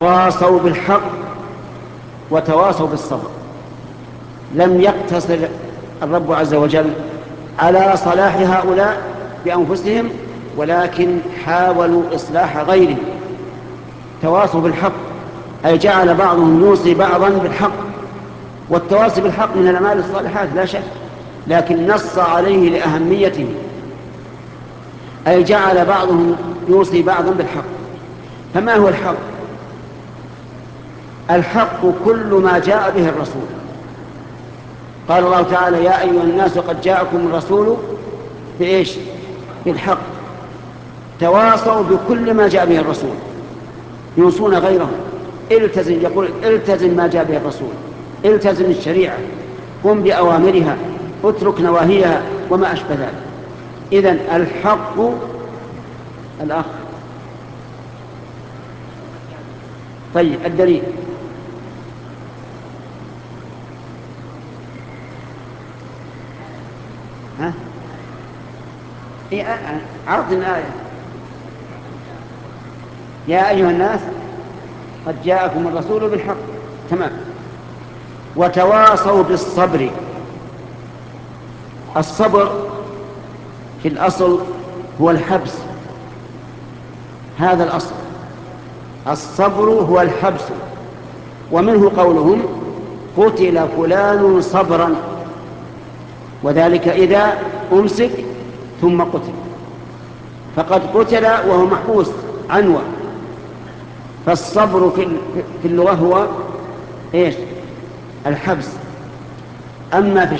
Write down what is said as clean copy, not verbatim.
تواصوا بالحق وتواصوا بالصبر. لم يقتصر الرب عز وجل على صلاح هؤلاء بأنفسهم، ولكن حاولوا إصلاح غيرهم. تواصوا بالحق أي جعل بعضهم يوصي بعضا بالحق، والتواصي بالحق من الأعمال الصالحات لا شك، لكن نص عليه لأهميته، أي جعل بعضهم يوصي بعضا بالحق. فما هو الحق؟ الحق كل ما جاء به الرسول. قال الله تعالى: يا أيها الناس قد جاءكم الرسول بإيش؟ بالحق. تواصوا بكل ما جاء به الرسول، يوصون غيرهم. التزم، يقول التزم ما جاء به الرسول، التزم الشريعة، قم بأوامرها، اترك نواهيها وما أشبه ذلك. إذن الحق الأخ. طيب الدليل. ها؟ عرض الآية: يا أيها الناس قد جاءكم الرسول بالحق. تمام. وتواصوا بالصبر. الصبر في الأصل هو الحبس، هذا الأصل. الصبر هو الحبس، ومنه قولهم: قتل فلان صبرا، وذلك إذا أمسك ثم قتل، فقد قتل وهو محبوس عنوة. فالصبر في اللغة هو إيش؟ الحبس. أما في